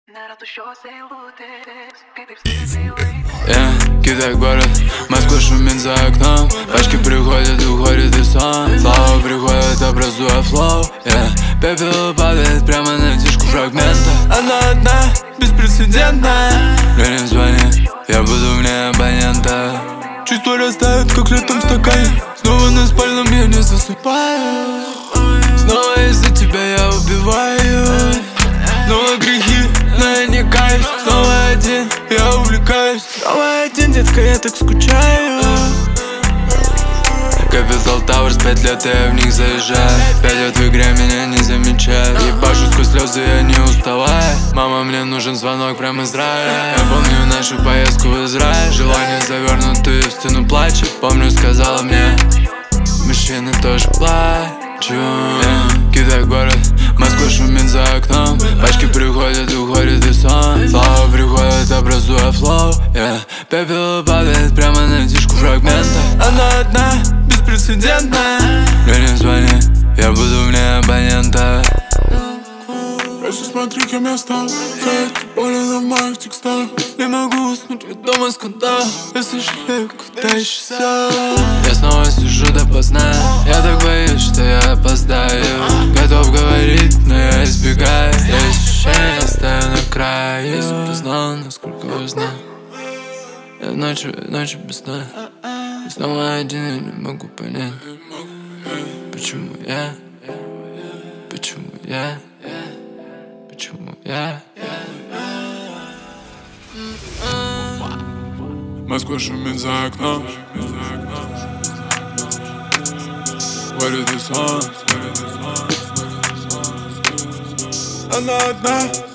Китай город, Москва шумит за окном. Пачки приходят, уходят и сон. Слова приходят, образуя флоу. Пепел падает прямо на дишку фрагмента. Она одна, беспрецедентная. Мне не звони, я буду вне абонента. Чувства растают, как летом в стакане. Снова на спальном я не засыпаю. Снова из-за тебя я убиваю. Снова грехи, но я не каюсь. Снова один, я увлекаюсь. Снова один, детка, я так скучаю. Capital Towers, 5 лет, и я в них заезжаю. 5 лет в игре, меня не замечают. Ебашу сквозь слезы, я не уставаю. Мама, мне нужен звонок прямо из рая. Я помню нашу поездку в Израиль. Желание завернутые в стену плача. Помню, сказала мне, мужчины тоже плачут. Китай город, Москва шумит за окном. Пачки приходят, уходят и сон. Слова приходят, образуя флоу. Пепел падает прямо на дишку фрагмента. Она одна, беспрецедентная. Мне не звони, я буду вне абонента. Просто смотри, кем я стал. Болено в моих текстах. Не могу уснуть, ведь дома скандал. Я сожалею, когда исчезал. Я снова сижу допоздна. Я так боюсь, что я опоздаю. Готов говорить, но я избегаю. Я ощущение, стою на краю. Если бы знал, насколько важна. Я ночью без сна. И снова один, я не могу понять. Почему я? Почему я? Почему я? Москва шумит за окном. Уходит и сон. Она одна.